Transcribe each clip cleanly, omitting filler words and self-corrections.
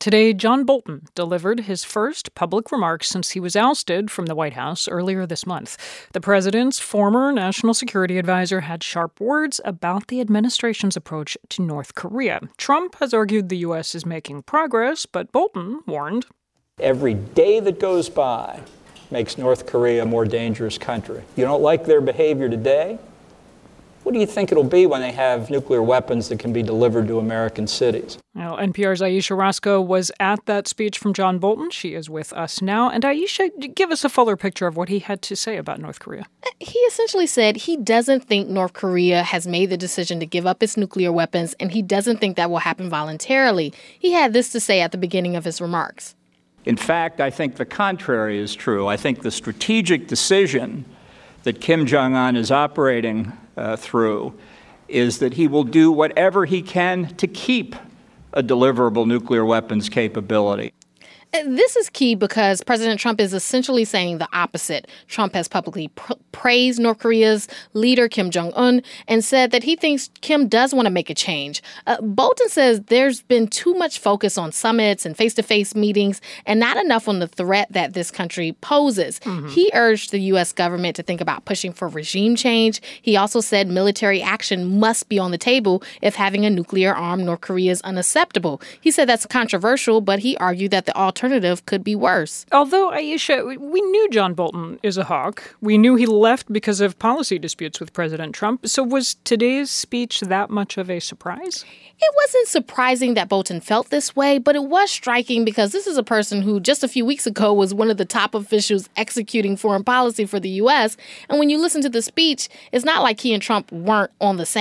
Today, John Bolton delivered his first public remarks since he was ousted from the White House earlier this month. The president's former national security advisor had sharp words about the administration's approach to North Korea. Trump has argued the U.S. is making progress, but Bolton warned, "Every day that goes by makes North Korea a more dangerous country. You don't like their behavior today? What do you think it'll be when they have nuclear weapons that can be delivered to American cities?" Now, NPR's Ayesha Rascoe was at that speech from John Bolton. She is with us now. And Ayesha, give us a fuller picture of what he had to say about North Korea. He essentially said he doesn't think North Korea has made the decision to give up its nuclear weapons, and he doesn't think that will happen voluntarily. He had this to say at the beginning of his remarks. "In fact, I think the contrary is true. I think the strategic decision that Kim Jong-un is operating through is that he will do whatever he can to keep a deliverable nuclear weapons capability." This is key because President Trump is essentially saying the opposite. Trump has publicly praised North Korea's leader, Kim Jong-un, and said that he thinks Kim does want to make a change. Bolton says there's been too much focus on summits and face-to-face meetings and not enough on the threat that this country poses. He urged the U.S. government to think about pushing for regime change. He also said military action must be on the table if having a nuclear-armed North Korea is unacceptable. He said that's controversial, but he argued that the alternative could be worse. Although, Ayesha, we knew John Bolton is a hawk. We knew he left because of policy disputes with President Trump. So was today's speech that much of a surprise? It wasn't surprising that Bolton felt this way, but it was striking because this is a person who just a few weeks ago was one of the top officials executing foreign policy for the U.S. And when you listen to the speech, it's not like he and Trump weren't on the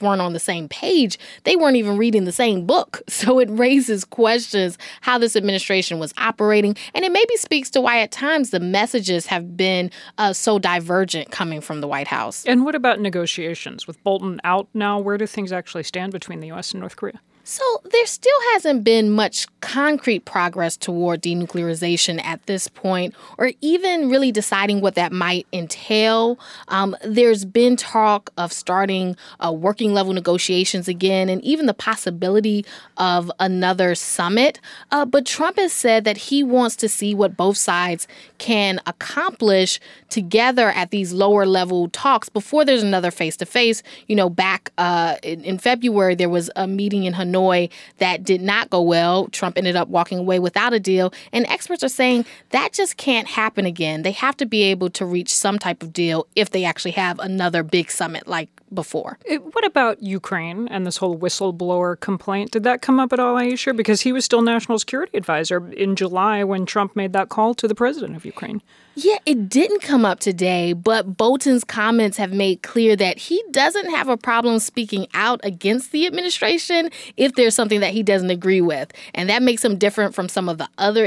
same page. They weren't even reading the same book. So it raises questions how this administration was operating. And it maybe speaks to why at times the messages have been so divergent coming from the White House. And what about negotiations? With Bolton out now, where do things actually stand between the U.S. and North Korea? So there still hasn't been much concrete progress toward denuclearization at this point, or even really deciding what that might entail. There's been talk of starting working level negotiations again, and even the possibility of another summit. But Trump has said that he wants to see what both sides can accomplish together at these lower level talks before there's another face-to-face. You know, back in February, there was a meeting in Hanoi that did not go well. Trump ended up walking away without a deal. And experts are saying that just can't happen again. They have to be able to reach some type of deal if they actually have another big summit like before. What about Ukraine and this whole whistleblower complaint? Did that come up at all, Ayesha? Because he was still national security advisor in July when Trump made that call to the president of Ukraine. Yeah, it didn't come up today, but Bolton's comments have made clear that he doesn't have a problem speaking out against the administration if there's something that he doesn't agree with. And that makes him different from some of the other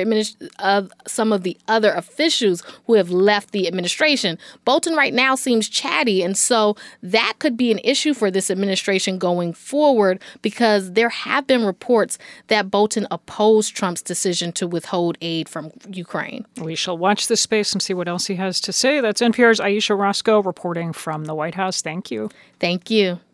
officials who have left the administration. Bolton right now seems chatty, and so that could be an issue for this administration going forward because there have been reports that Bolton opposed Trump's decision to withhold aid from Ukraine. We shall watch this space and see what else he has to say. That's NPR's Ayesha Rascoe reporting from the White House. Thank you. Thank you.